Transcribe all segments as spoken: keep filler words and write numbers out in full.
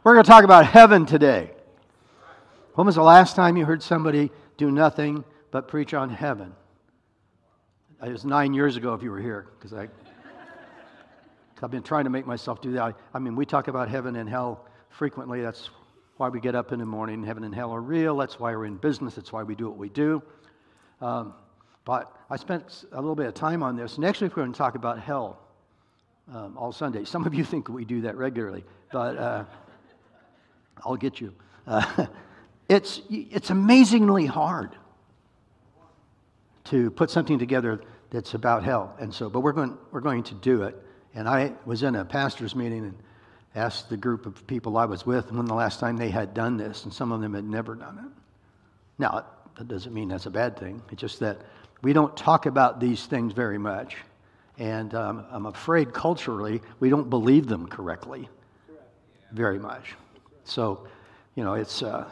We're going to talk about heaven today. When was the last time you heard somebody do nothing but preach on heaven? It was nine years ago if you were here, because I, I've been trying to make myself do that. I, I mean, we talk about heaven and hell frequently. That's why we get up in the morning. Heaven and hell are real. That's why we're in business. That's why we do what we do. Um, but I spent a little bit of time on this. Next week we're going to talk about hell um, all Sunday. Some of you think we do that regularly, but uh, I'll get you. Uh, it's it's amazingly hard to put something together that's about hell, and so but we're going we're going to do it. And I was in a pastor's meeting and asked the group of people I was with when the last time they had done this, and some of them had never done it. Now that doesn't mean that's a bad thing. It's just that we don't talk about these things very much, and um, I'm afraid culturally we don't believe them correctly very much. So, you know, it's, uh,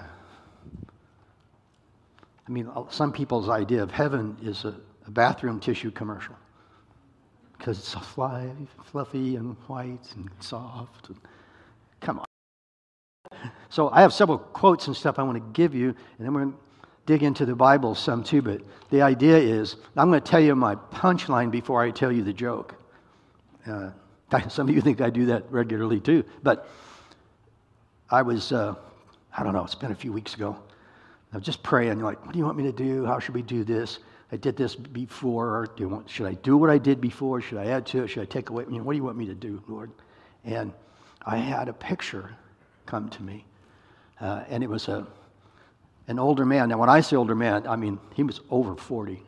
I mean, some people's idea of heaven is a, a bathroom tissue commercial because it's so fly, fluffy and white and soft. And, come on. So I have several quotes and stuff I want to give you, and then we're going to dig into the Bible some too, but the idea is, I'm going to tell you my punchline before I tell you the joke. Uh, some of you think I do that regularly too, but I was, uh, I don't know, it's been a few weeks ago. I was just praying, like, what do you want me to do? How should we do this? I did this before. Or do you want, should I do what I did before? Should I add to it? Should I take away? You know, what do you want me to do, Lord? And I had a picture come to me. Uh, and it was a an older man. Now, when I say older man, I mean, he was over forty.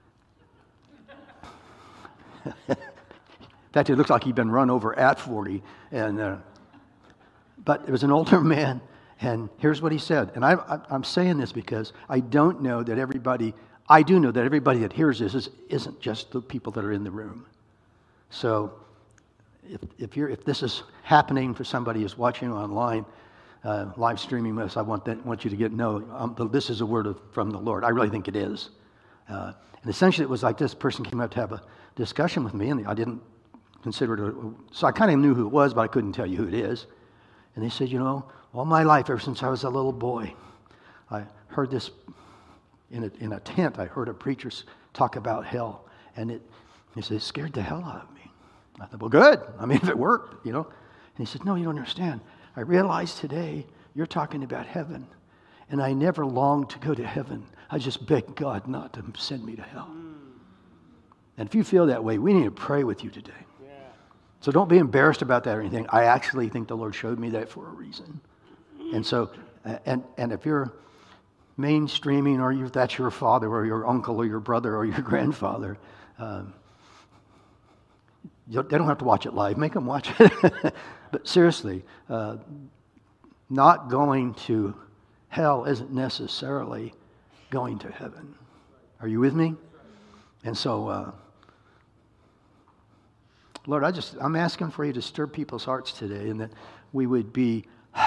In fact, it looks like he'd been run over at forty. And... Uh, But it was an older man, and here's what he said. And I, I, I'm saying this because I don't know that everybody, I do know that everybody that hears this is, isn't just the people that are in the room. So if, if, you're, if this is happening for somebody who's watching online, uh, live streaming this, I want, that, want you to get know um, this is a word of, from the Lord. I really think it is. Uh, and essentially it was like this person came up to have a discussion with me, and I didn't consider it, a, so I kind of knew who it was, but I couldn't tell you who it is. And he said, you know, all my life, ever since I was a little boy, I heard this in a, in a tent. I heard a preacher talk about hell. And it, he said, it scared the hell out of me. I thought, well, good. I mean, if it worked, you know. And he said, no, you don't understand. I realize today you're talking about heaven. And I never longed to go to heaven. I just begged God not to send me to hell. And if you feel that way, we need to pray with you today. So don't be embarrassed about that or anything. I actually think the Lord showed me that for a reason. And so, and and if you're mainstreaming, or if that's your father or your uncle or your brother or your grandfather, um, you, they don't have to watch it live. Make them watch it. But seriously, uh, not going to hell isn't necessarily going to heaven. Are you with me? And so... Uh, Lord, I just, I'm asking for you to stir people's hearts today, and that we would be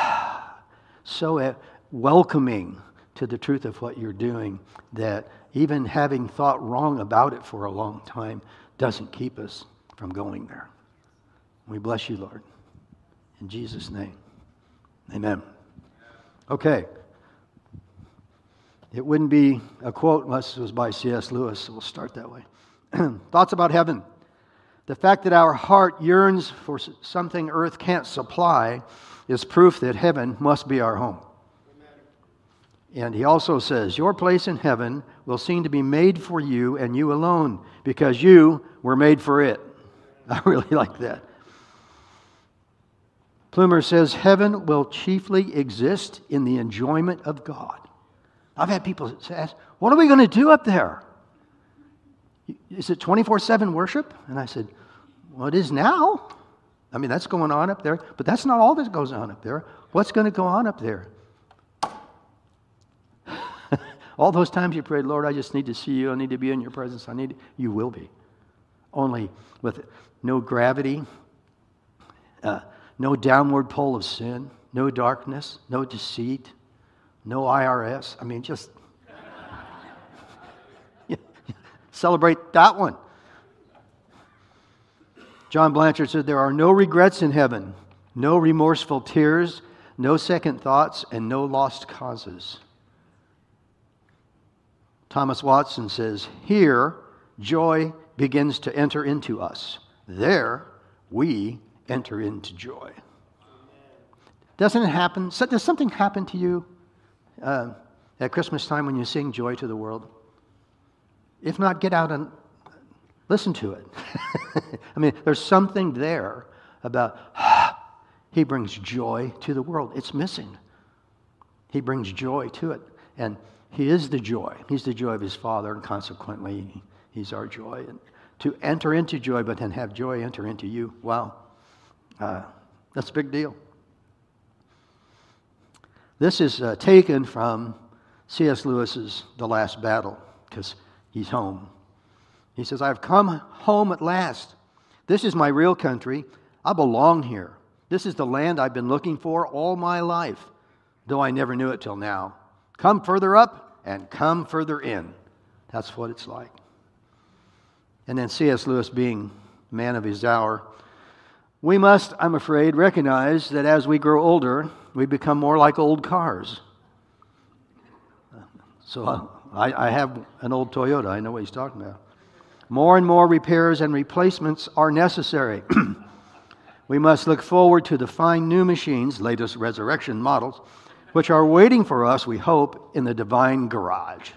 so welcoming to the truth of what you're doing, that even having thought wrong about it for a long time doesn't keep us from going there. We bless you, Lord. In Jesus' name, amen. Okay. It wouldn't be a quote unless it was by C S Lewis, so we'll start that way. Thoughts about heaven. The fact that our heart yearns for something earth can't supply is proof that heaven must be our home. Amen. And he also says, your place in heaven will seem to be made for you and you alone, because you were made for it. I really like that. Plumer says, heaven will chiefly exist in the enjoyment of God. I've had people ask, what are we going to do up there? Is it twenty-four seven worship? And I said, well, it is now. I mean, that's going on up there, but that's not all that goes on up there. What's going to go on up there? All those times you prayed, Lord, I just need to see you. I need to be in your presence. I need, you will be. Only with no gravity, uh, no downward pull of sin, no darkness, no deceit, no I R S. I mean, just celebrate that one. John Blanchard said, there are no regrets in heaven, no remorseful tears, no second thoughts, and no lost causes. Thomas Watson says, here, joy begins to enter into us. There, we enter into joy. Doesn't it happen? So, does something happen to you uh, at Christmas time when you sing Joy to the World? If not, get out and listen to it. I mean, there's something there about, ah, he brings joy to the world. It's missing. He brings joy to it. And he is the joy. He's the joy of his Father, and consequently, he's our joy. And to enter into joy, but then have joy enter into you, wow, uh, that's a big deal. This is uh, taken from C S Lewis's The Last Battle, because he's home. He says, I've come home at last. This is my real country. I belong here. This is the land I've been looking for all my life, though I never knew it till now. Come further up and come further in. That's what it's like. And then C S Lewis, being a man of his hour, we must, I'm afraid, recognize that as we grow older, we become more like old cars. So I, I have an old Toyota. I know what he's talking about. More and more repairs and replacements are necessary. We must look forward to the fine new machines, latest resurrection models, which are waiting for us, we hope, in the divine garage.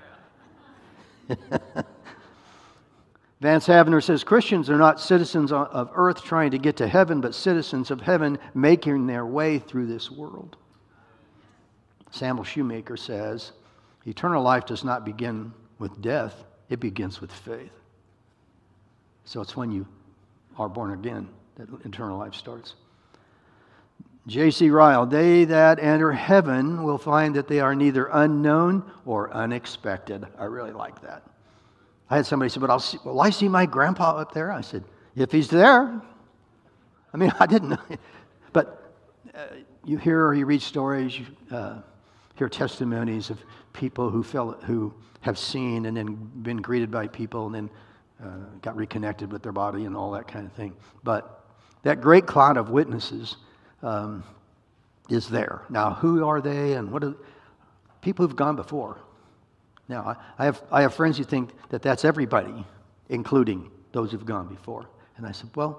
Vance Havner says, Christians are not citizens of earth trying to get to heaven, but citizens of heaven making their way through this world. Samuel Shoemaker says, eternal life does not begin with death, it begins with faith. So it's when you are born again that eternal life starts. J C Ryle, they that enter heaven will find that they are neither unknown or unexpected. I really like that. I had somebody say, but I'll see, will I see my grandpa up there? I said, if he's there. I mean, I didn't know. But uh, you hear or you read stories, you uh, hear testimonies of people who felt, who have seen and then been greeted by people and then uh, got reconnected with their body and all that kind of thing. But that great cloud of witnesses um, is there. Now, who are they and what are people who've gone before? Now, I have I have friends who think that that's everybody, including those who've gone before. And I said, well,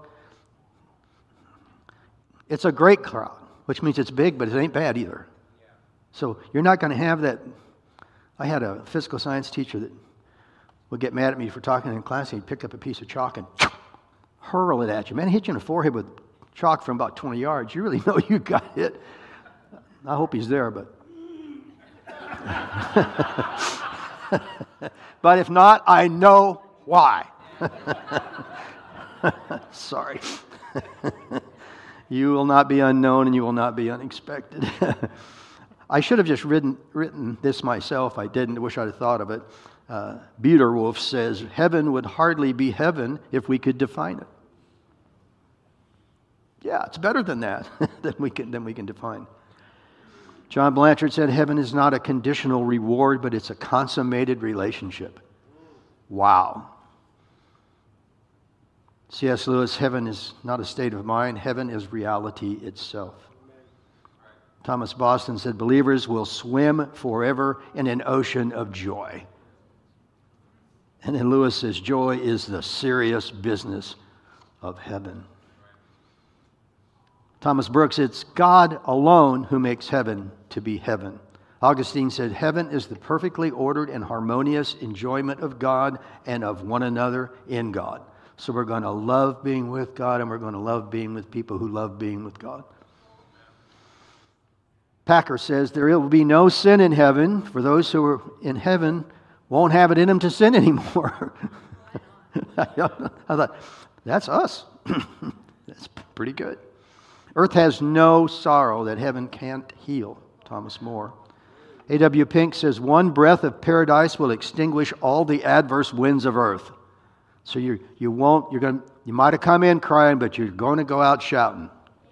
it's a great crowd, which means it's big, but it ain't bad either. So you're not going to have that. I had a physical science teacher that would get mad at me for talking in class, and he'd pick up a piece of chalk and hurl it at you. Man, hit you in the forehead with chalk from about twenty yards. You really know you got hit. I hope he's there, but... But if not, I know why. Sorry. You will not be unknown and you will not be unexpected. I should have just written, written this myself. I didn't. I wish I'd have thought of it. Uh, Buderwolf says, heaven would hardly be heaven if we could define it. Yeah, it's better than that, than we can, than we can define. John Blanchard said, heaven is not a conditional reward, but it's a consummated relationship. Wow. C S Lewis, heaven is not a state of mind. Heaven is reality itself. Thomas Boston said, believers will swim forever in an ocean of joy. And then Lewis says, joy is the serious business of heaven. Thomas Brooks, it's God alone who makes heaven to be heaven. Augustine said, heaven is the perfectly ordered and harmonious enjoyment of God and of one another in God. So we're going to love being with God, and we're going to love being with people who love being with God. Packer says, there will be no sin in heaven, for those who are in heaven won't have it in them to sin anymore. I thought, that's us. That's pretty good. Earth has no sorrow that heaven can't heal. Thomas More. A W Pink says, one breath of paradise will extinguish all the adverse winds of earth. So you you won't, you're going you might have come in crying, but you're going to go out shouting.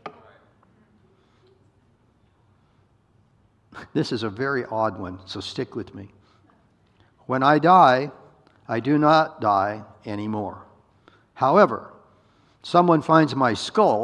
This is a very odd one, so stick with me. When I die, I do not die anymore. However, someone finds my skull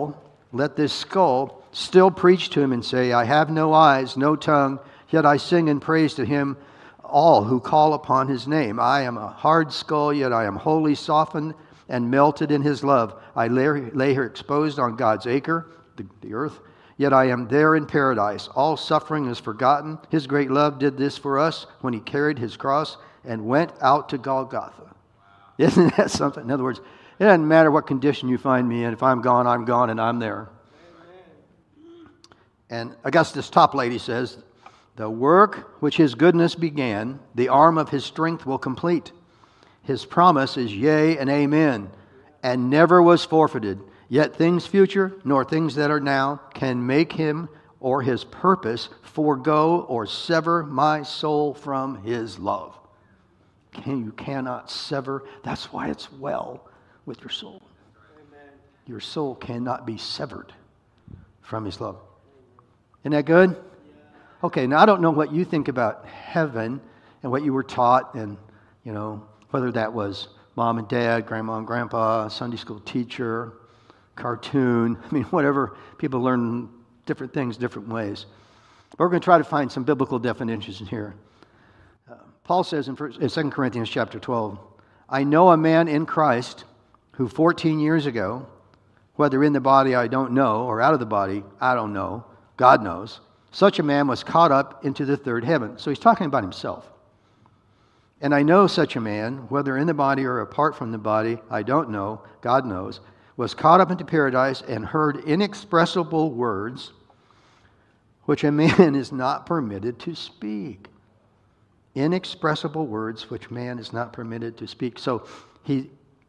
let this skull still preach to him and say, I have no eyes, no tongue, yet I sing and praise to him all who call upon his name. I am a hard skull, yet I am wholly softened and melted in his love. I lay, lay here exposed on God's acre, the, the earth, yet I am there in paradise. All suffering is forgotten. His great love did this for us when he carried his cross and went out to Golgotha. Wow. Isn't that something? In other words, it doesn't matter what condition you find me in. If I'm gone, I'm gone, and I'm there. Amen. And Augustus Toplady says, the work which his goodness began, the arm of his strength will complete. His promise is yea and amen, and never was forfeited. Yet things future, nor things that are now, can make him or his purpose forego or sever my soul from his love. Can, you cannot sever. That's why it's well with your soul. Amen. Your soul cannot be severed from his love. Isn't that good? Okay, now I don't know what you think about heaven and what you were taught, and, you know, whether that was mom and dad, grandma and grandpa, Sunday school teacher, cartoon, I mean, whatever. People learn different things different ways. But we're going to try to find some biblical definitions in here. Uh, Paul says in, first, in Second Corinthians chapter twelve, I know a man in Christ who fourteen years ago, whether in the body I don't know, or out of the body, I don't know, God knows, such a man was caught up into the third heaven. So he's talking about himself. And I know such a man, whether in the body or apart from the body, I don't know, God knows, was caught up into paradise and heard inexpressible words which a man is not permitted to speak. Inexpressible words which man is not permitted to speak. So he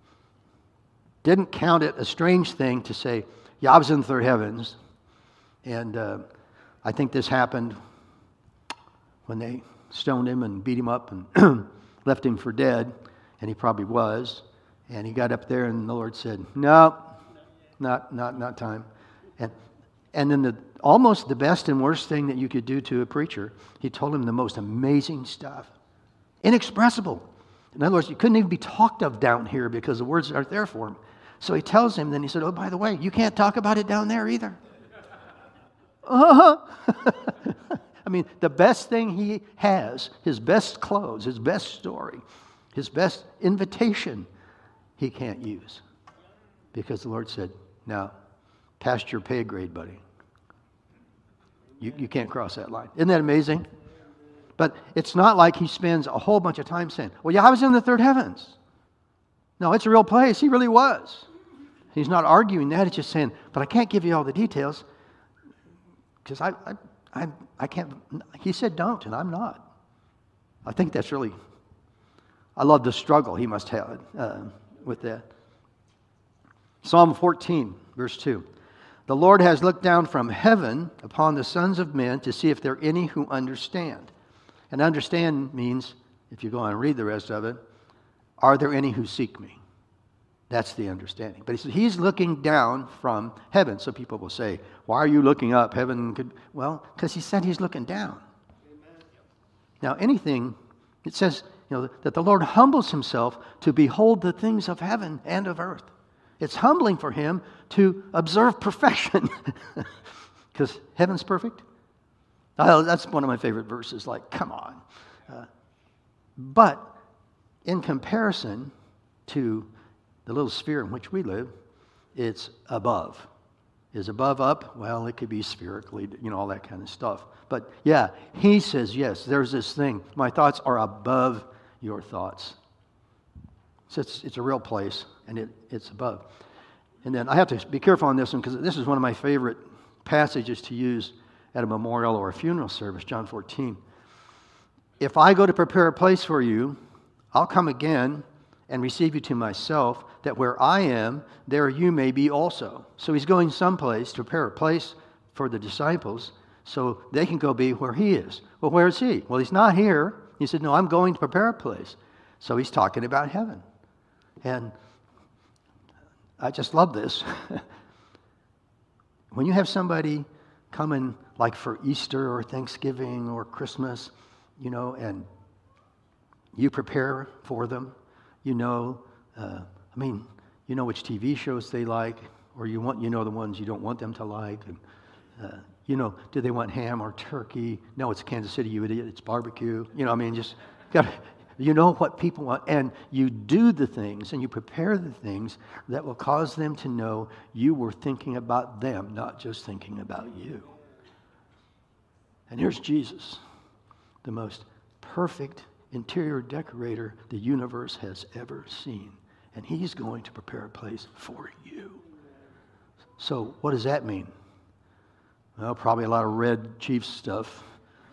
didn't count it a strange thing to say, yeah, I was in the third heavens. And uh, I think this happened when they stoned him and beat him up and left him for dead, and he probably was. And he got up there, and the Lord said, "No, not not not time." And and then the almost the best and worst thing that you could do to a preacher, he told him the most amazing stuff, inexpressible. In other words, you couldn't even be talked of down here because the words aren't there for him. So he tells him. Then he said, "Oh, by the way, you can't talk about it down there either." Uh-huh. I mean, the best thing he has, his best clothes, his best story, his best invitation, he can't use. Because the Lord said, no, past your pay grade, buddy. You, you can't cross that line. Isn't that amazing? But it's not like he spends a whole bunch of time saying, well, yeah, I was in the third heavens. No, it's a real place. He really was. He's not arguing that. It's just saying, but I can't give you all the details. Because I, I, I, I can't, he said don't, and I'm not. I think that's really, I love the struggle he must have uh, with that. Psalm fourteen, verse two. The Lord has looked down from heaven upon the sons of men to see if there are any who understand. And understand means, if you go on and read the rest of it, are there any who seek me? That's the understanding. But he says he's looking down from heaven. So people will say, why are you looking up? Heaven could... Well, because he said he's looking down. Amen. Now, anything, it says, you know, that the Lord humbles himself to behold the things of heaven and of earth. It's humbling for him to observe perfection. Because heaven's perfect. Oh, that's one of my favorite verses. Like, come on. Uh, but in comparison to the little sphere in which we live, it's above. Is above up? Well, it could be spherically, you know, all that kind of stuff. But yeah, he says, yes, there's this thing. My thoughts are above your thoughts. So it's, it's a real place, and it, it's above. And then I have to be careful on this one, because this is one of my favorite passages to use at a memorial or a funeral service, John fourteen. If I go to prepare a place for you, I'll come again and receive you to myself, that where I am, there you may be also. So he's going someplace to prepare a place for the disciples so they can go be where he is. Well, where is he? Well, he's not here. He said, no, I'm going to prepare a place. So he's talking about heaven. And I just love this. When you have somebody coming like for Easter or Thanksgiving or Christmas, you know, and you prepare for them, you know, uh, I mean, you know which T V shows they like, or you want, you know, the ones you don't want them to like. And, uh, you know, do they want ham or turkey? No, it's Kansas City, you idiot. It's barbecue. You know, I mean, just got you know what people want, and you do the things and you prepare the things that will cause them to know you were thinking about them, not just thinking about you. And here's Jesus, the most perfect interior decorator the universe has ever seen. And he's going to prepare a place for you. So what does that mean? Well, probably a lot of red Chiefs stuff.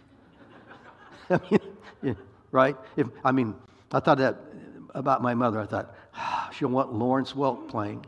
I mean, yeah, right? If I mean, I thought that about my mother. I thought, ah, she'll want Lawrence Welk playing.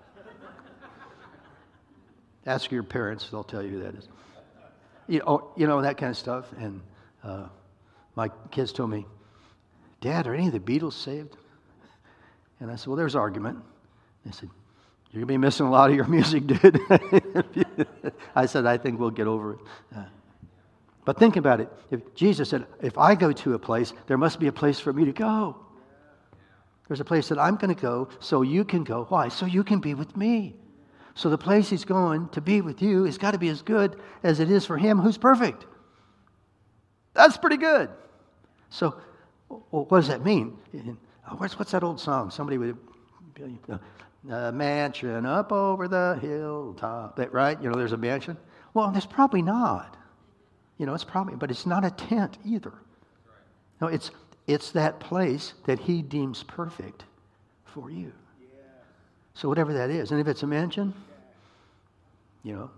Ask your parents; they'll tell you who that is. You know, you know that kind of stuff. And uh, my kids told me, "Dad, are any of the Beatles saved?" And I said, "Well, there's argument." They said, "You're going to be missing a lot of your music, dude." I said, "I think we'll get over it." Uh, but think about it. If Jesus said, if I go to a place, there must be a place for me to go. There's a place that I'm going to go so you can go. Why? So you can be with me. So the place he's going to be with you has got to be as good as it is for him who's perfect. That's pretty good. So well, what does that mean? What's, what's that old song? Somebody would... A mansion up over the hilltop. That, right? You know, there's a mansion. Well, there's probably not. You know, it's probably, but it's not a tent either. No, it's it's that place that he deems perfect for you. So whatever that is, and if it's a mansion, you know,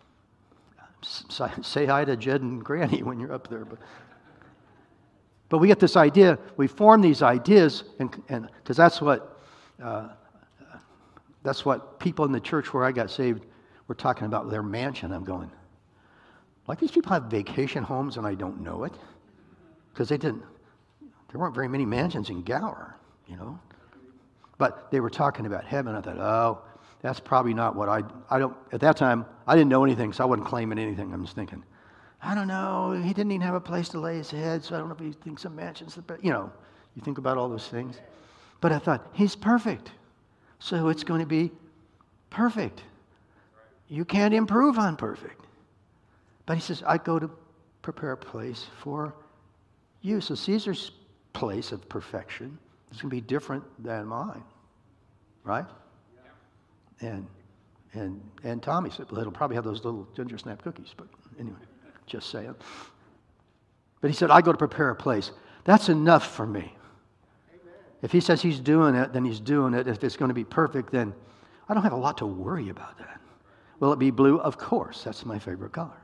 say hi to Jed and Granny when you're up there. But but we get this idea. We form these ideas, and and because that's what. Uh, That's what people in the church where I got saved were talking about, their mansion. I'm going, like these people have vacation homes and I don't know it? Because they didn't, there weren't very many mansions in Gower, you know. But they were talking about heaven. I thought, oh, that's probably not what I, I don't, at that time, I didn't know anything, so I wasn't claiming anything. I'm just thinking, I don't know, he didn't even have a place to lay his head, so I don't know if he thinks a mansion's the best. You know, you think about all those things. But I thought, he's perfect. So it's going to be perfect. You can't improve on perfect. But he says, I go to prepare a place for you. So Caesar's place of perfection is going to be different than mine. Right? And and and Tommy said, well, it'll probably have those little ginger snap cookies. But anyway, just saying. But he said, I go to prepare a place. That's enough for me. If he says he's doing it, then he's doing it. If it's going to be perfect, then I don't have a lot to worry about that. Will it be blue? Of course. That's my favorite color.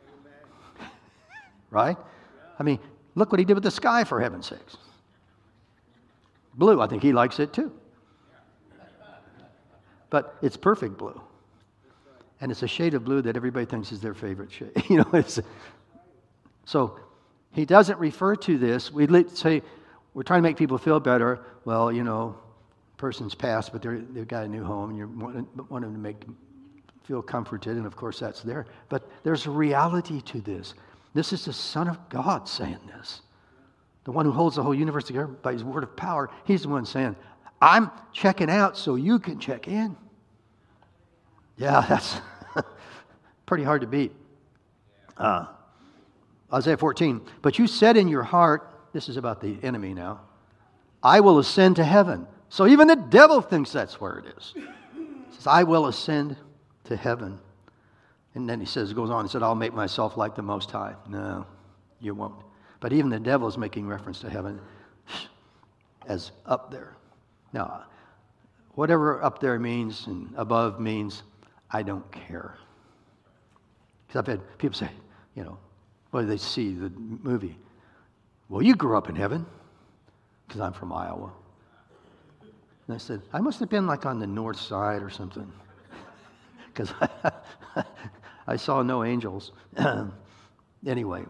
Right? I mean, look what he did with the sky, for heaven's sakes. Blue, I think he likes it too. But it's perfect blue. And it's a shade of blue that everybody thinks is their favorite shade. You know, it's, so he doesn't refer to this. We say, we're trying to make people feel better. Well, you know, person's passed, but they're, they've got a new home, and you want, want them to make them feel comforted, and of course that's there. But there's a reality to this. This is the Son of God saying this. The one who holds the whole universe together by his word of power. He's the one saying, I'm checking out so you can check in. Yeah, that's pretty hard to beat. Uh, Isaiah fourteen, but you said in your heart, this is about the enemy now, I will ascend to heaven. So even the devil thinks that's where it is. He says, I will ascend to heaven. And then he says, goes on and said, I'll make myself like the Most High. No, you won't. But even the devil is making reference to heaven as up there. Now, whatever up there means and above means, I don't care. Because I've had people say, you know, what do they see, the movie? Well, you grew up in heaven, because I'm from Iowa. And I said, I must have been like on the north side or something, because I, I saw no angels. Anyway,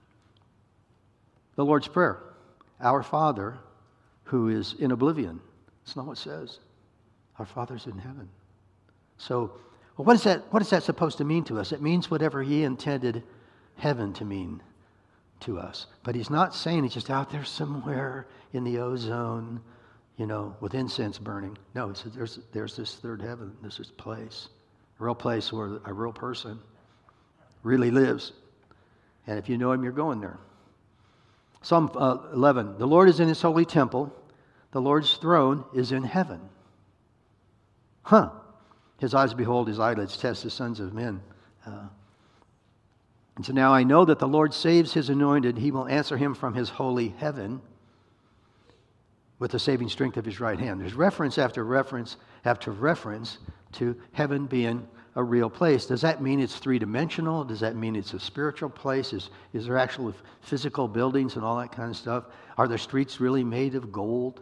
the Lord's Prayer, our Father who is in oblivion. That's not what it says. Our Father's in heaven. So, well, what is that? What is that supposed to mean to us? It means whatever He intended heaven to mean to us. But He's not saying He's just out there somewhere in the ozone, you know, with incense burning. No, it says there's, there's this third heaven, this is place, a real place where a real person really lives. And if you know him, you're going there. Psalm uh, eleven, the Lord is in his holy temple. The Lord's throne is in heaven. Huh. His eyes behold, his eyelids test the sons of men. Uh, and so now I know that the Lord saves his anointed. He will answer him from his holy heaven with the saving strength of his right hand. There's reference after reference after reference to heaven being a real place. Does that mean it's three-dimensional? Does that mean it's a spiritual place? Is, is there actual physical buildings and all that kind of stuff? Are the streets really made of gold?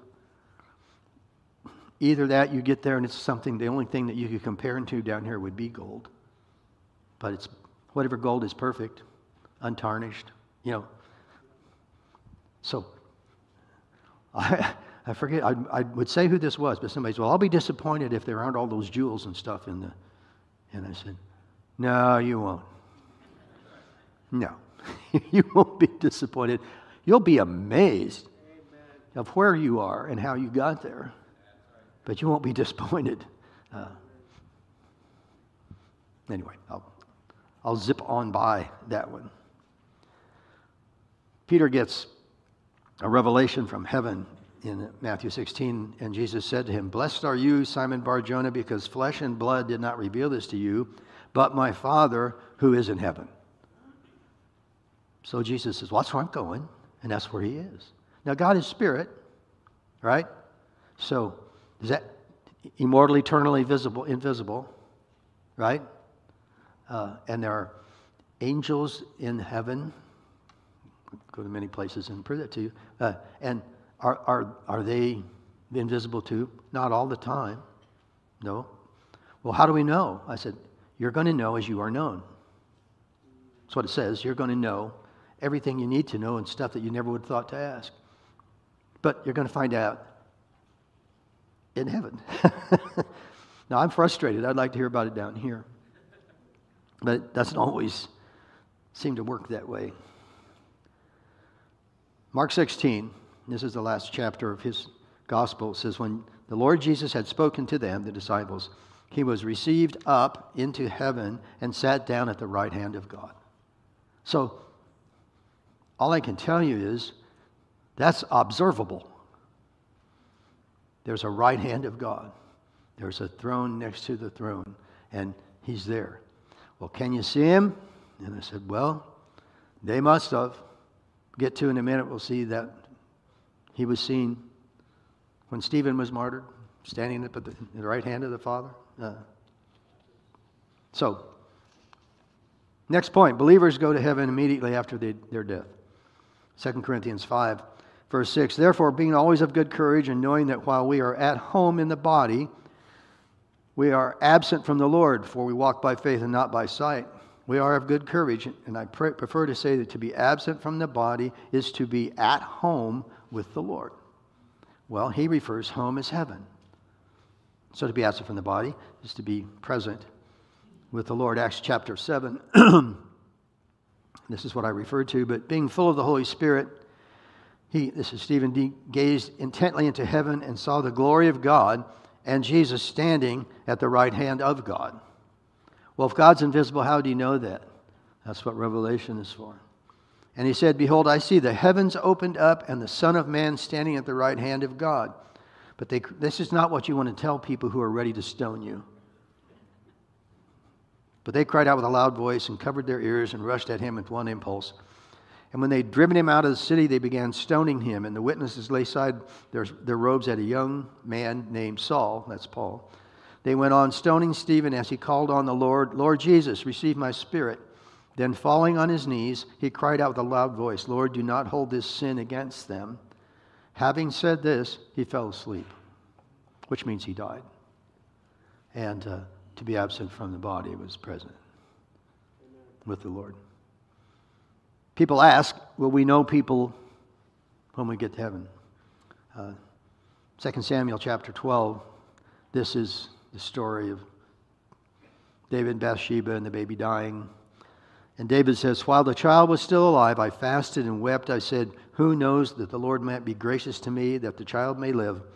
Either that, you get there and it's something, the only thing that you could compare it to down here would be gold. But it's whatever gold is perfect, untarnished, you know. So, I, I forget, I, I would say who this was, but somebody said, well, I'll be disappointed if there aren't all those jewels and stuff in the, and I said, no, you won't. No, you won't be disappointed. You'll be amazed of where you are and how you got there. But you won't be disappointed. Uh, anyway, I'll, I'll zip on by that one. Peter gets a revelation from heaven in Matthew sixteen, and Jesus said to him, blessed are you, Simon Bar-Jonah, because flesh and blood did not reveal this to you, but my Father who is in heaven. So Jesus says, well, that's where I'm going, and that's where he is. Now, God is spirit, right? So, is that immortal, eternally visible, invisible, right? Uh, and there are angels in heaven. Go to many places and prove that to you. Uh, and are are are they invisible too? Not all the time. No. Well, how do we know? I said, you're going to know as you are known. That's what it says. You're going to know everything you need to know and stuff that you never would have thought to ask. But you're going to find out in heaven. Now, I'm frustrated. I'd like to hear about it down here. But it doesn't always seem to work that way. Mark sixteen, this is the last chapter of his gospel. It says, when the Lord Jesus had spoken to them, the disciples, he was received up into heaven and sat down at the right hand of God. So, all I can tell you is that's observable. There's a right hand of God. There's a throne next to the throne, and he's there. Well, can you see him? And I said, well, they must have. Get to in a minute, we'll see that he was seen when Stephen was martyred, standing up at the, at the right hand of the Father. Uh, so, next point, believers go to heaven immediately after they, their death. Second Corinthians five. Verse six, therefore, being always of good courage and knowing that while we are at home in the body, we are absent from the Lord, for we walk by faith and not by sight. We are of good courage, and I pre- prefer to say that to be absent from the body is to be at home with the Lord. Well, he refers home as heaven. So to be absent from the body is to be present with the Lord. Acts chapter seven, this is what I referred to, but being full of the Holy Spirit, He, this is Stephen, D, gazed intently into heaven and saw the glory of God and Jesus standing at the right hand of God. Well, if God's invisible, how do you know that? That's what Revelation is for. And he said, behold, I see the heavens opened up and the Son of Man standing at the right hand of God. But they, this is not what you want to tell people who are ready to stone you. But they cried out with a loud voice and covered their ears and rushed at him with one impulse. And when they'd driven him out of the city, they began stoning him. And the witnesses laid aside their, their robes at a young man named Saul. That's Paul. They went on stoning Stephen as he called on the Lord, Lord Jesus, receive my spirit. Then falling on his knees, he cried out with a loud voice, Lord, do not hold this sin against them. Having said this, he fell asleep, which means he died. And uh, to be absent from the body was present with the Lord. People ask, will we know people when we get to heaven? Uh, Second Samuel chapter twelve, this is the story of David and Bathsheba and the baby dying. And David says, while the child was still alive, I fasted and wept. I said, who knows that the Lord might be gracious to me, that the child may live.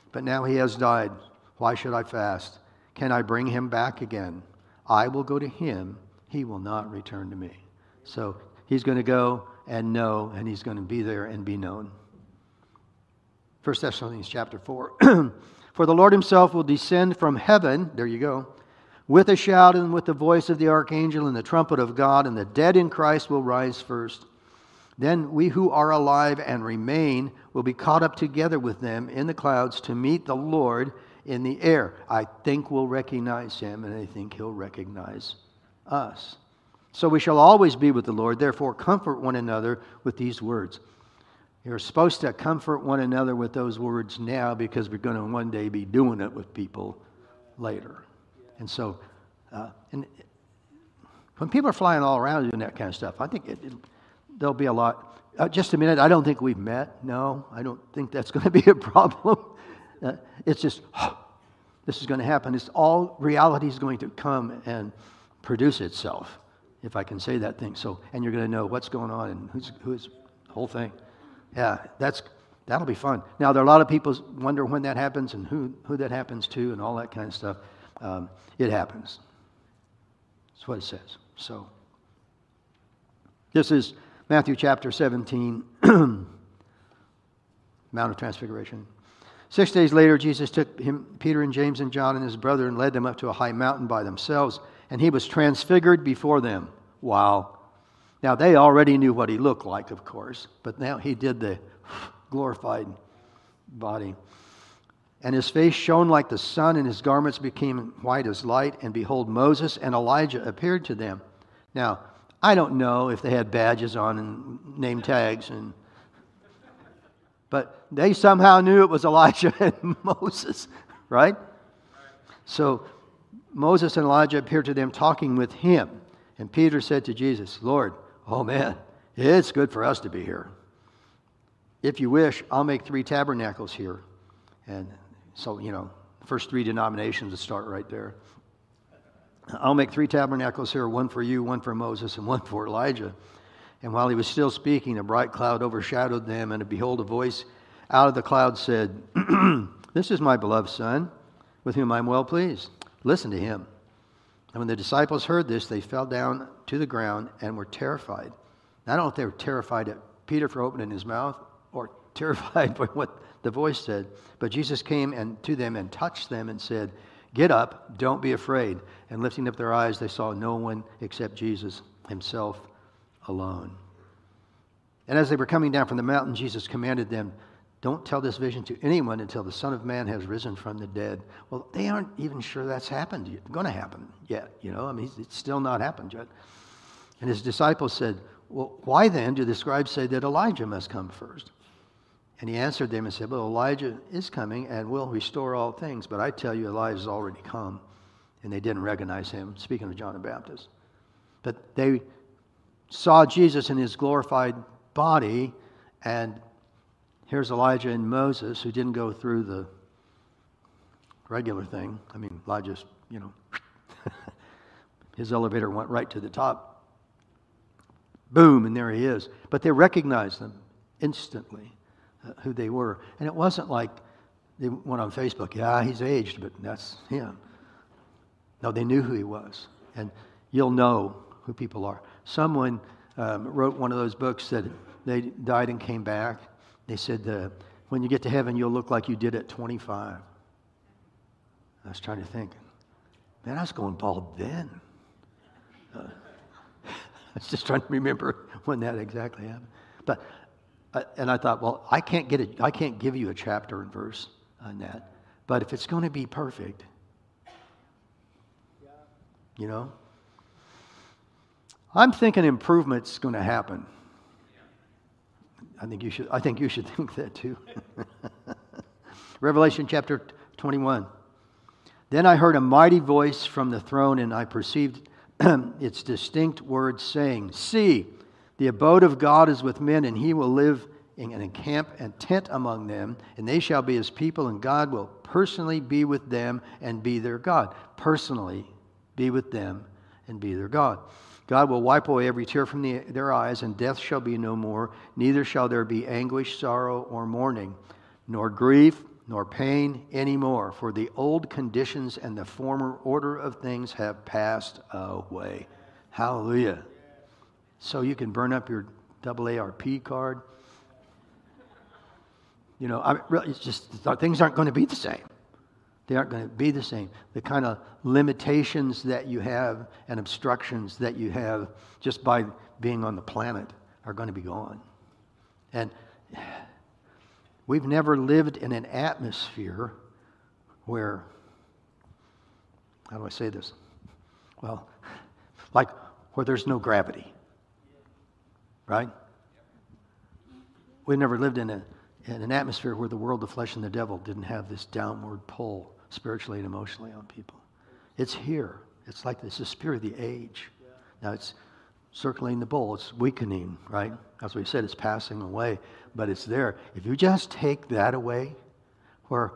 but now he has died. Why should I fast? Can I bring him back again? I will go to him. He will not return to me. So he's going to go and know, and he's going to be there and be known. First Thessalonians chapter four. For the Lord himself will descend from heaven, there you go, with a shout and with the voice of the archangel and the trumpet of God, and the dead in Christ will rise first. Then we who are alive and remain will be caught up together with them in the clouds to meet the Lord in the air. I think we'll recognize him, and I think he'll recognize us. So we shall always be with the Lord. Therefore, comfort one another with these words. You're supposed to comfort one another with those words now, because we're going to one day be doing it with people later. And so, uh, and when people are flying all around doing that kind of stuff, I think it, it, there'll be a lot. Uh, just a minute, I don't think we've met. No, I don't think that's going to be a problem. Uh, it's just, oh, this is going to happen. It's all reality is going to come and produce itself, if I can say that thing. So, and you're going to know what's going on and who's who's the whole thing. Yeah, that's that'll be fun. Now, there are a lot of people wonder when that happens and who who that happens to and all that kind of stuff. Um, it happens. That's what it says. So, this is Matthew chapter seventeen, Mount of Transfiguration. Six days later, Jesus took him, Peter and James and John and his brother, and led them up to a high mountain by themselves, and he was transfigured before them. Wow. Now, they already knew what he looked like, of course, but now he did the glorified body. And his face shone like the sun, and his garments became white as light, and behold, Moses and Elijah appeared to them. Now, I don't know if they had badges on and name tags, and but they somehow knew it was Elijah and Moses, right? So Moses and Elijah appeared to them talking with him. And Peter said to Jesus, Lord, oh man, it's good for us to be here. If you wish, I'll make three tabernacles here. And so, you know, the first three denominations would start right there. I'll make three tabernacles here, one for you, one for Moses, and one for Elijah. And while he was still speaking, a bright cloud overshadowed them, and behold, a voice out of the cloud said, This is my beloved Son, with whom I'm well pleased. Listen to him. And when the disciples heard this, they fell down to the ground and were terrified. I don't know if they were terrified at Peter for opening his mouth or terrified by what the voice said. But Jesus came and to them and touched them and said, Get up, don't be afraid. And lifting up their eyes, they saw no one except Jesus himself alone. And as they were coming down from the mountain, Jesus commanded them, Don't tell this vision to anyone until the Son of Man has risen from the dead. Well, they aren't even sure that's happened yet, going to happen yet. You know, I mean, it's still not happened yet. And his disciples said, Well, why then do the scribes say that Elijah must come first? And he answered them and said, Well, Elijah is coming and will restore all things. But I tell you, Elijah's already come. And they didn't recognize him, speaking of John the Baptist. But they saw Jesus in his glorified body, and here's Elijah and Moses, who didn't go through the regular thing. I mean, Elijah's, you know, his elevator went right to the top. Boom, and there he is. But they recognized them instantly, uh, who they were. And it wasn't like they went on Facebook, yeah, he's aged, but that's him. No, they knew who he was. And you'll know who people are. Someone um, wrote one of those books that they died and came back. They said, uh, when you get to heaven, you'll look like you did at twenty-five. I was trying to think. Man, I was going bald then. Uh, I was just trying to remember when that exactly happened. But, uh, and I thought, well, I can't get it. I can't give you a chapter and verse on that. But if it's going to be perfect, you know, I'm thinking improvement's going to happen. I think you should. I think you should think that too. Revelation chapter twenty-one. Then I heard a mighty voice from the throne, and I perceived its distinct words saying, See, the abode of God is with men, and he will live in a camp and tent among them, and they shall be his people, and God will personally be with them and be their God. Personally be with them and be their God. God will wipe away every tear from the, their eyes, and death shall be no more. Neither shall there be anguish, sorrow, or mourning, nor grief, nor pain anymore, for the old conditions and the former order of things have passed away. Hallelujah. So you can burn up your double A R P card. You know, I, it's just things aren't going to be the same. They aren't going to be the same. The kind of limitations that you have and obstructions that you have just by being on the planet are going to be gone. And we've never lived in an atmosphere where, how do I say this? Well, like where there's no gravity, right? We've never lived in, a, in an atmosphere where the world, the flesh, and the devil didn't have this downward pull spiritually and emotionally on people. It's here. It's like this, the spirit of the age. Now it's circling the bowl. It's weakening, right? As we said, it's passing away, but it's there. If you just take that away, where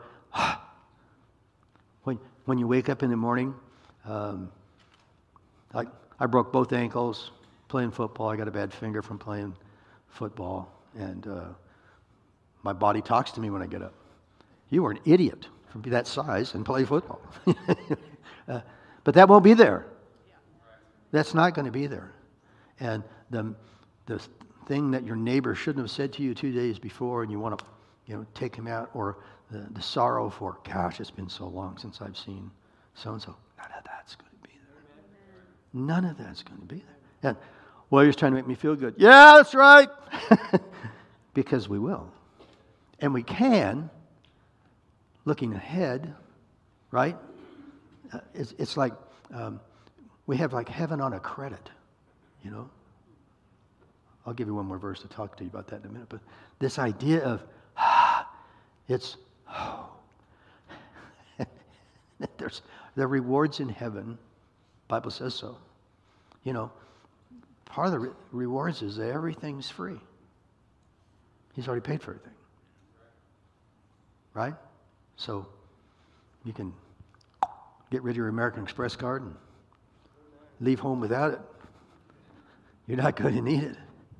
when when you wake up in the morning, um, like I broke both ankles playing football. I got a bad finger from playing football, and uh, my body talks to me when I get up. You were an idiot to be that size and play football. uh, but that won't be there. That's not going to be there. And the the thing that your neighbor shouldn't have said to you two days before, and you want to, you know, take him out, or the, the sorrow for, gosh, it's been so long since I've seen so and so. None of that's going to be there. None of that's going to be there. And well, you're just trying to make me feel good. Yeah, that's right. Because we will, and we can. Looking ahead, right? Uh, it's, it's like um, we have like heaven on a credit, you know. I'll give you one more verse to talk to you about that in a minute. But this idea of ah, it's oh, there's there are rewards in heaven. The Bible says so. You know, part of the re- rewards is that everything's free. He's already paid for everything, right? So you can get rid of your American Express card and leave home without it. You're not going to need it.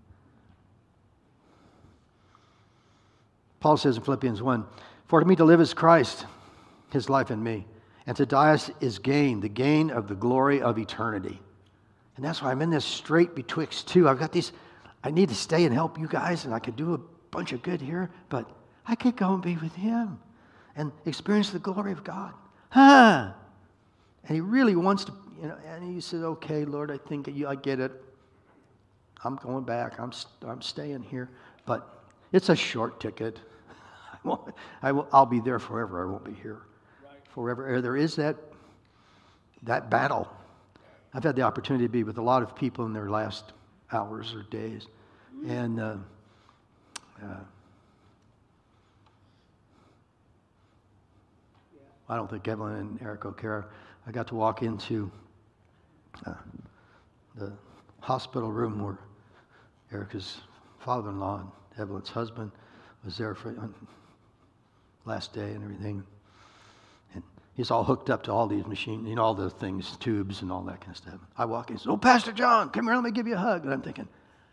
Paul says in Philippians one, for to me to live is Christ, his life in me, and to die is gain, the gain of the glory of eternity. And that's why I'm in this strait betwixt two. I've got these, I need to stay and help you guys, and I could do a bunch of good here, but I could go and be with him and experience the glory of God. Huh? And he really wants to, you know, and he said, okay, Lord, I think you, I get it. I'm going back. I'm I'm staying here. But it's a short ticket. I won't, I will, I'll be there forever. I won't be here forever. There is that, that battle. I've had the opportunity to be with a lot of people in their last hours or days. And uh, uh, I don't think Evelyn and Eric O'Cara, I got to walk into uh, the hospital room where Erica's father-in-law and Evelyn's husband was there for uh, last day and everything. And he's all hooked up to all these machines, you know, all the things, tubes and all that kind of stuff. I walk in and say, oh, Pastor John, come here, let me give you a hug. And I'm thinking,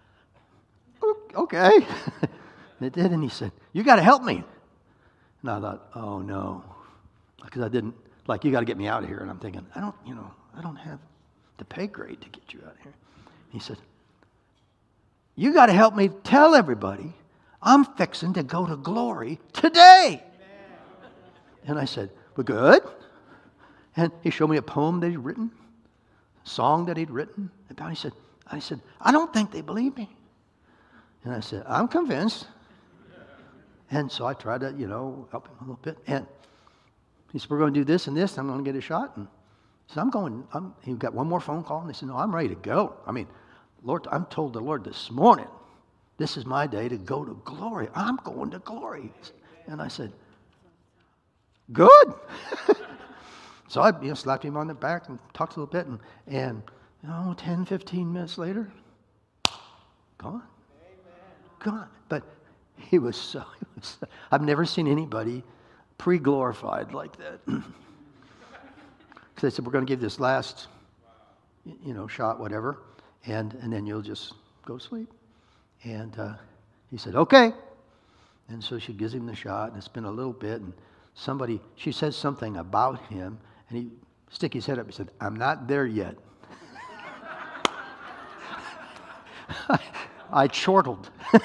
okay. And it did, and he said, you got to help me. And I thought, oh, no. Because I didn't, like, you got to get me out of here. And I'm thinking, I don't, you know, I don't have the pay grade to get you out of here. And he said, you got to help me tell everybody I'm fixing to go to glory today. Amen. And I said, well, good. And he showed me a poem that he'd written, a song that he'd written. And he said, I said, I don't think they believe me. And I said, I'm convinced. And so I tried to, you know, help him a little bit. And he said, we're going to do this and this. I'm going to get a shot. And he said, I'm going. I'm, he got one more phone call. And he said, no, I'm ready to go. I mean, Lord, I'm told the Lord this morning, this is my day to go to glory. I'm going to glory. And I said, good. So I you know, slapped him on the back and talked a little bit. And, and you know, ten, fifteen minutes later, gone. Gone. But he was so, he was so I've never seen anybody pre-glorified like that. Because they said, we're going to give this last, you know, shot, whatever, and, and then you'll just go sleep. And uh, he said, okay. And so she gives him the shot, and it's been a little bit, and somebody, she says something about him, and he stick his head up. He said, I'm not there yet. I, I chortled.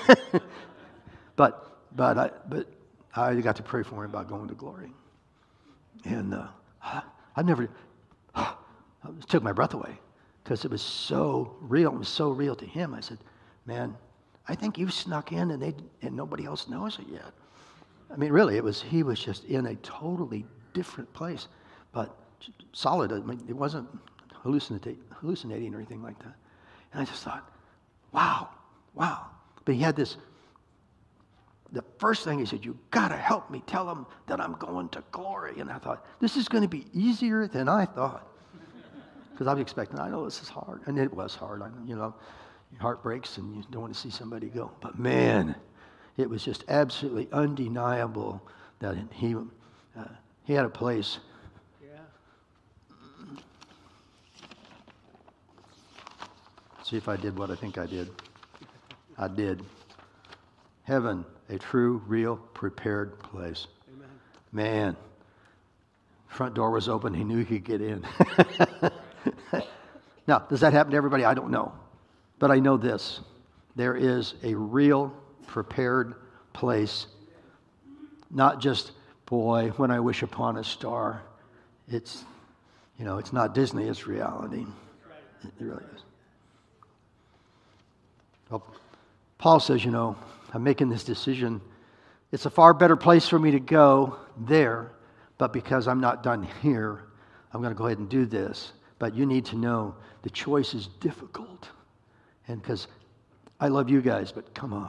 but but I, but I got to pray for him about going to glory. And uh, I've never, it took my breath away because it was so real. It was so real to him. I said, man, I think you've snuck in and they and nobody else knows it yet. I mean, really, it was he was just in a totally different place, but solid. I mean, it wasn't hallucinating, hallucinating or anything like that. And I just thought, wow, wow. But he had this. The first thing he said, you got to help me tell them that I'm going to glory. And I thought, this is going to be easier than I thought. Because I was expecting, I know this is hard. And it was hard. I, you know, your heart breaks and you don't want to see somebody go. But man, it was just absolutely undeniable that he, uh, he had a place. Yeah. See if I did what I think I did. I did. Heaven, a true, real, prepared place. Amen. Man, front door was open. He knew he could get in. Now, does that happen to everybody? I don't know. But I know this. There is a real, prepared place. Not just, boy, when I wish upon a star. It's, you know, it's not Disney. It's reality. It really is. Well, Paul says, you know, I'm making this decision. It's a far better place for me to go there, but because I'm not done here, I'm going to go ahead and do this. But you need to know the choice is difficult. And because I love you guys, but come on.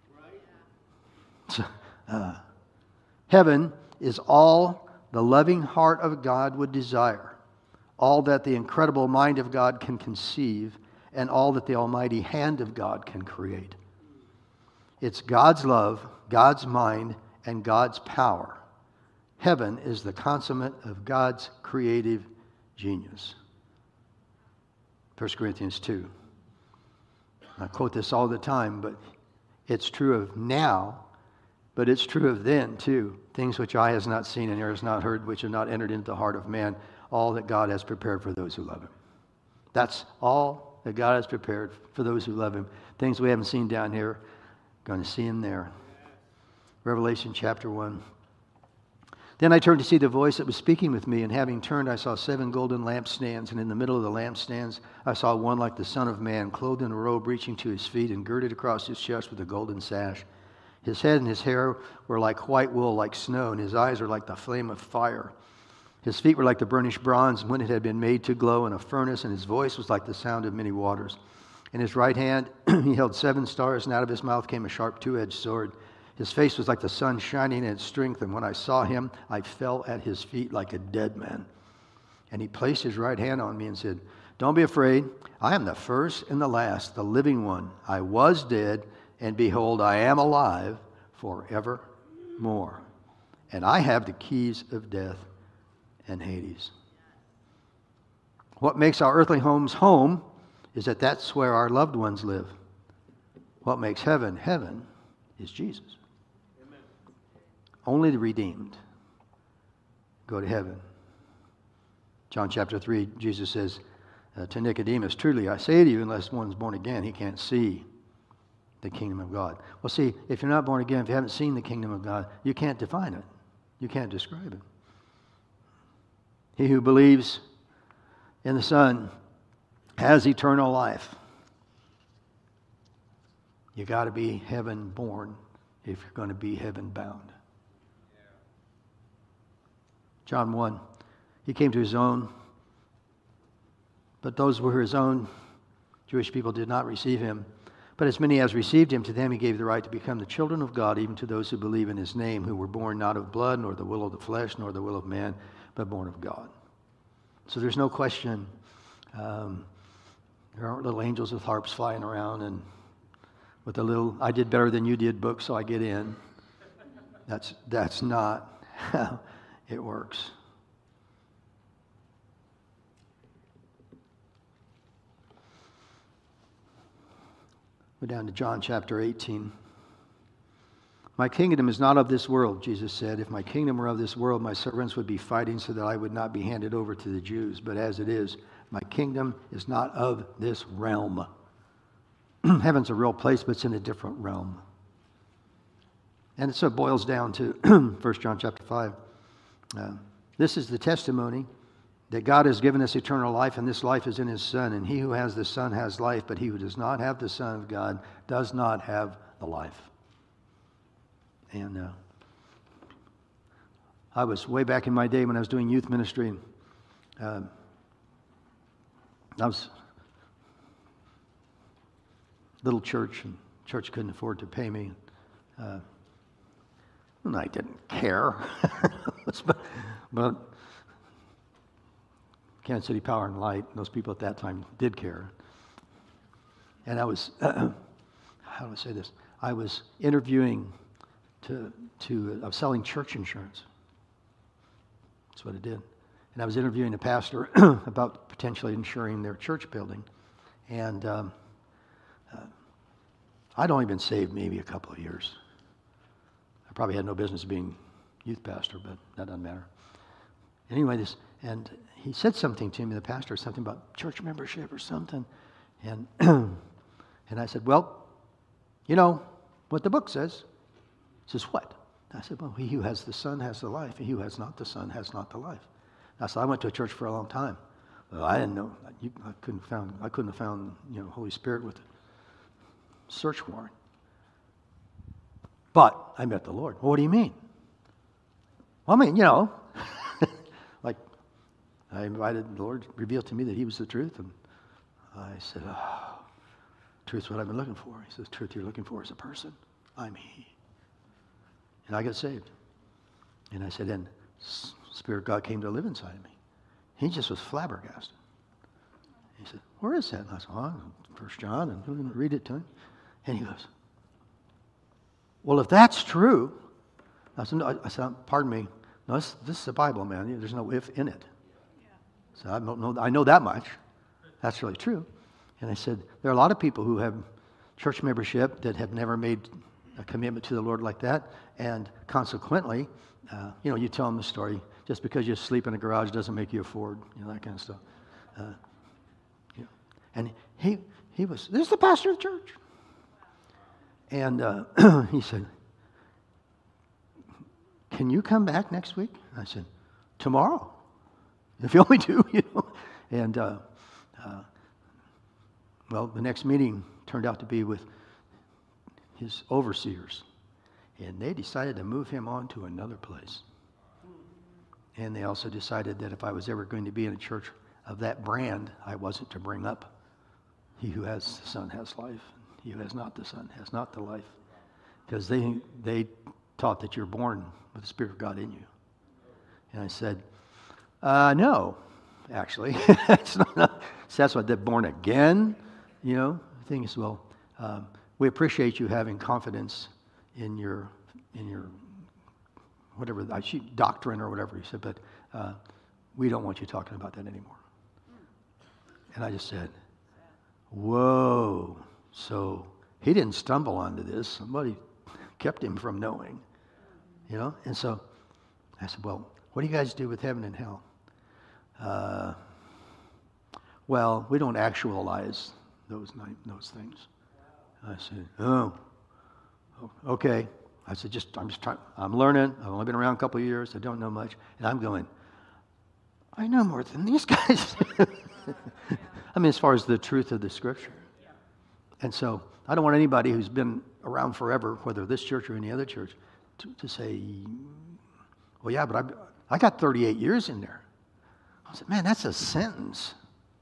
So, uh, heaven is all the loving heart of God would desire, all that the incredible mind of God can conceive, and all that the almighty hand of God can create. It's God's love, God's mind, and God's power. Heaven is the consummate of God's creative genius. First Corinthians two. I quote this all the time, but it's true of now, but it's true of then too. Things which eye has not seen and ear has not heard, which have not entered into the heart of man, all that God has prepared for those who love him. That's all that God has prepared for those who love him. Things we haven't seen down here, going to see him there. Revelation chapter one. Then I turned to see the voice that was speaking with me, and having turned, I saw seven golden lampstands, and in the middle of the lampstands I saw one like the Son of Man, clothed in a robe reaching to his feet, and girded across his chest with a golden sash. His head and his hair were like white wool, like snow, and his eyes were like the flame of fire. His feet were like the burnished bronze when it had been made to glow in a furnace, and his voice was like the sound of many waters. In his right hand he held seven stars, and out of his mouth came a sharp two-edged sword. His face was like the sun shining in its strength, and when I saw him, I fell at his feet like a dead man. And he placed his right hand on me and said, don't be afraid. I am the first and the last, the living one. I was dead, and behold, I am alive forevermore. And I have the keys of death and Hades. What makes our earthly homes home is that that's where our loved ones live. What makes heaven heaven is Jesus. Amen. Only the redeemed go to heaven. John chapter three, Jesus says uh, to Nicodemus, truly I say to you, unless one's born again, he can't see the kingdom of God. Well, see, if you're not born again, if you haven't seen the kingdom of God, you can't define it. You can't describe it. He who believes in the Son has eternal life. You got to be heaven born if you're going to be heaven bound. John one, he came to his own, but those were his own Jewish people did not receive him. But as many as received him, to them he gave the right to become the children of God, even to those who believe in his name, who were born not of blood, nor the will of the flesh, nor the will of man, but born of God. So there's no question. Um, there aren't little angels with harps flying around and with a little, I did better than you did book, so I get in. That's, that's not how it works. Go down to John chapter eighteen. My kingdom is not of this world, Jesus said. If my kingdom were of this world, my servants would be fighting so that I would not be handed over to the Jews. But as it is, my kingdom is not of this realm. Heaven's a real place, but it's in a different realm. And so it boils down to First John chapter five. Uh, this is the testimony that God has given us eternal life, and this life is in his Son. And he who has the Son has life, but he who does not have the Son of God does not have the life. And uh, I was way back in my day when I was doing youth ministry, and uh, I was little church, and church couldn't afford to pay me. Uh, and I didn't care, but, but Kansas City Power and Light, those people at that time did care. And I was, uh, how do I say this? I was interviewing. To, to uh, selling church insurance. That's what it did. And I was interviewing a pastor about potentially insuring their church building. And um, uh, I'd only been saved maybe a couple of years. I probably had no business being youth pastor, but that doesn't matter. Anyway, this, and he said something to me, the pastor, something about church membership or something. And, and I said, well, you know what the book says. He says, what? I said, well, he who has the Son has the life. He who has not the Son has not the life. I said, I went to a church for a long time. Well, I didn't know. You, I couldn't found. I couldn't have found, you know, Holy Spirit with a search warrant. But I met the Lord. Well, what do you mean? Well, I mean, you know, like I invited the Lord to reveal to me that he was the truth. And I said, oh, truth's what I've been looking for. He says, truth you're looking for is a person. I'm he. And I got saved. And I said, and Spirit of God came to live inside of me. He just was flabbergasted. He said, where is that? And I said, oh, First John, and we're going to read it to him. And he goes, well, if that's true, I said, no, I said, pardon me, no, this, this is the Bible, man. There's no if in it. So I don't know, I know that much. That's really true. And I said, there are a lot of people who have church membership that have never made a commitment to the Lord like that, and consequently, uh, you know, you tell them the story. Just because you sleep in a garage doesn't make you a Ford, you know, that kind of stuff. Uh, you know. And he he was, this is the pastor of the church. And uh, he said, can you come back next week? I said, tomorrow, if you only do, you know. And, uh, uh, well, the next meeting turned out to be with his overseers, and they decided to move him on to another place. And they also decided that if I was ever going to be in a church of that brand, I wasn't to bring up, he who has the Son has life, he who has not the Son has not the life, because they they taught that you're born with the Spirit of God in you. And I said, uh, no, actually. It's not, so that's what they're born again, you know. The thing is, well, um, we appreciate you having confidence in your in your whatever doctrine or whatever he said, but uh, we don't want you talking about that anymore. And I just said, whoa. So he didn't stumble onto this. Somebody kept him from knowing, you know. And so I said, well, what do you guys do with heaven and hell? Uh, well, we don't actualize those those things. I said, oh, okay. I said, just I'm just trying. I'm learning. I've only been around a couple of years. I don't know much, and I'm going. I know more than these guys. I mean, as far as the truth of the Scripture. And so I don't want anybody who's been around forever, whether this church or any other church, to, to say, well, yeah, but I I got thirty-eight years in there. I said, man, that's a sentence.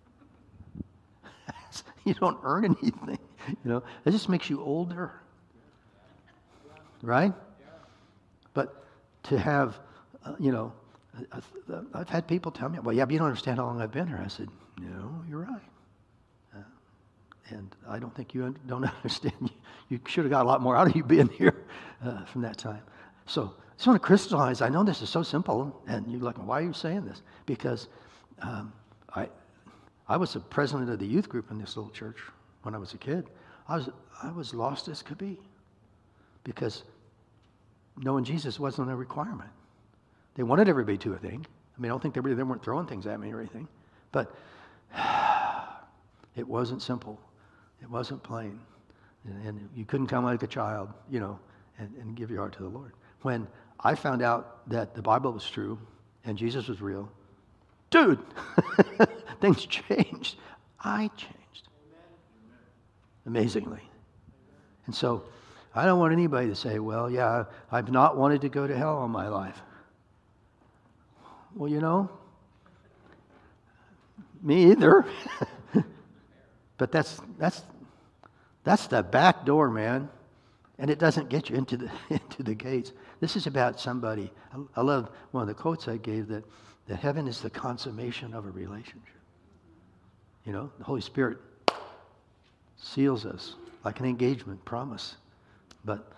You don't earn anything. You know, it just makes you older. Right? But to have, uh, you know, I've had people tell me, well, yeah, but you don't understand how long I've been here. I said, no, you're right. Uh, and I don't think you don't understand. You, you should have got a lot more out of you being here uh, from that time. So I just want to crystallize. I know this is so simple. And you're like, why are you saying this? Because um, I I was the president of the youth group in this little church when I was a kid. I was I was lost as could be. Because knowing Jesus wasn't a requirement. They wanted everybody to, I think. I mean, I don't think they, were, they weren't throwing things at me or anything. But it wasn't simple. It wasn't plain. And, and you couldn't come like a child, you know, and, and give your heart to the Lord. When I found out that the Bible was true and Jesus was real, dude, things changed. I changed. Amazingly. And so I don't want anybody to say, well, yeah, I've not wanted to go to hell all my life. Well, you know, me either. But that's that's that's the back door, man. And it doesn't get you into the into the gates. This is about somebody. I, I love one of the quotes I gave, that, that heaven is the consummation of a relationship. You know, the Holy Spirit seals us like an engagement promise. But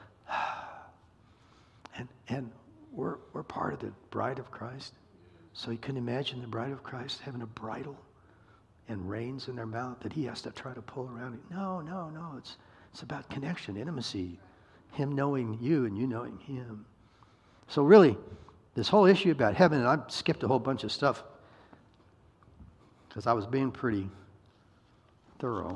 and and we're we're part of the bride of Christ. So you can imagine the bride of Christ having a bridle and reins in their mouth that he has to try to pull around it. No, no, no. It's it's about connection, intimacy, him knowing you and you knowing him. So really, this whole issue about heaven, and I skipped a whole bunch of stuff because I was being pretty thorough.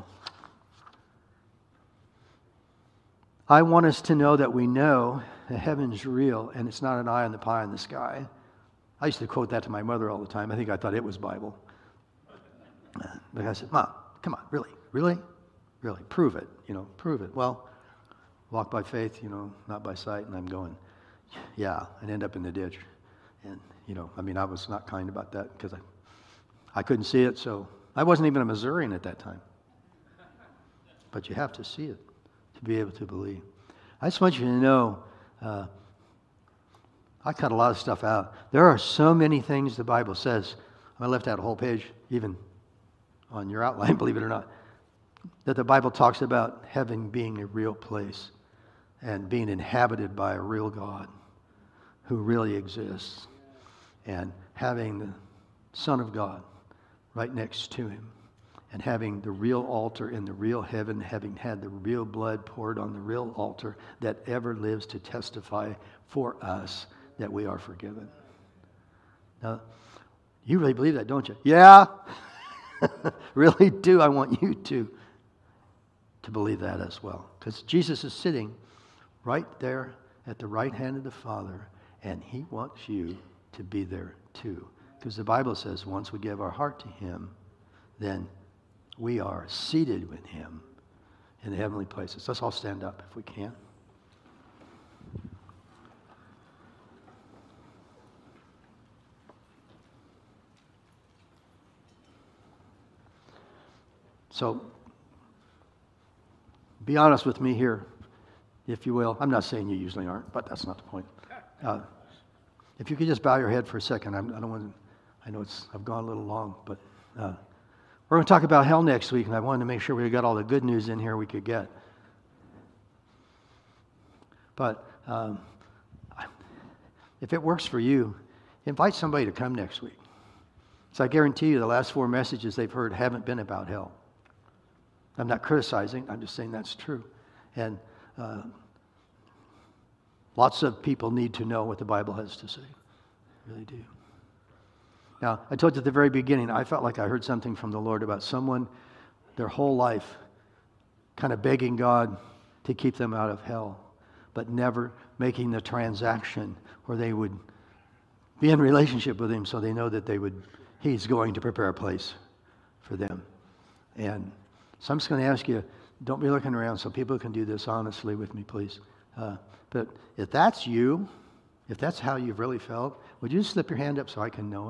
I want us to know that we know that heaven's real and it's not an eye on the pie in the sky. I used to quote that to my mother all the time. I think I thought it was Bible. But I said, Mom, come on, really, really, really, prove it, you know, prove it. Well, walk by faith, you know, not by sight. And I'm going, yeah, and end up in the ditch. And, you know, I mean, I was not kind about that because I, I couldn't see it. So I wasn't even a Missourian at that time. But you have to see it to be able to believe. I just want you to know, uh, I cut a lot of stuff out. There are so many things the Bible says. I left out a whole page, even on your outline, believe it or not, that the Bible talks about heaven being a real place and being inhabited by a real God who really exists, and having the Son of God right next to him, and having the real altar in the real heaven, having had the real blood poured on the real altar that ever lives to testify for us that we are forgiven. Now, you really believe that, don't you? Yeah. Really do. I want you to, to believe that as well. Because Jesus is sitting right there at the right hand of the Father, and he wants you to be there too. Because the Bible says once we give our heart to him, then we are seated with him in the heavenly places. Let's all stand up if we can. So, be honest with me here, if you will. I'm not saying you usually aren't, but that's not the point. Uh, if you could just bow your head for a second. I'm, I don't want to, I know it's, I've gone a little long, but uh, we're going to talk about hell next week, and I wanted to make sure we got all the good news in here we could get. But um, if it works for you, invite somebody to come next week. So I guarantee you the last four messages they've heard haven't been about hell. I'm not criticizing, I'm just saying that's true. And uh, lots of people need to know what the Bible has to say. They really do. Now, I told you at the very beginning, I felt like I heard something from the Lord about someone, their whole life, kind of begging God to keep them out of hell, but never making the transaction where they would be in relationship with him so they know that they would, he's going to prepare a place for them. And so I'm just going to ask you, don't be looking around so people can do this honestly with me, please. Uh, but if that's you, if that's how you've really felt, would you slip your hand up so I can know it?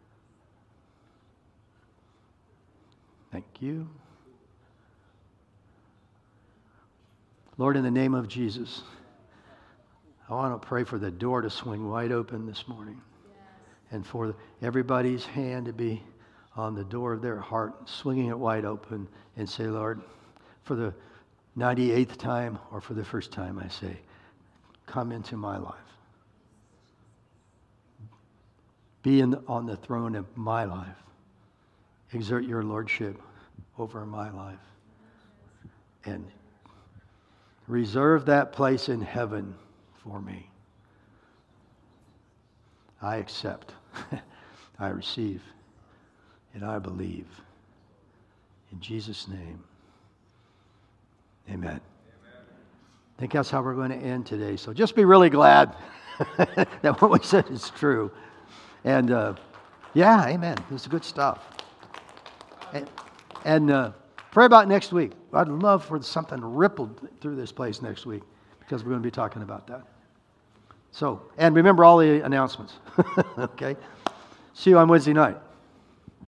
Thank you. Lord, in the name of Jesus, I want to pray for the door to swing wide open this morning. Yes. And for everybody's hand to be on the door of their heart, swinging it wide open, and say, Lord, for the ninety-eighth time or for the first time, I say, come into my life. Be in the, on the throne of my life. Exert your lordship over my life. And reserve that place in heaven for me. I accept, I receive, and I believe. In Jesus' name, amen. I think that's how we're going to end today. So just be really glad that what we said is true. And uh, yeah, amen. This is good stuff. And, and uh, pray about next week. I'd love for something rippled through this place next week because we're going to be talking about that. So, and remember all the announcements. Okay? See you on Wednesday night.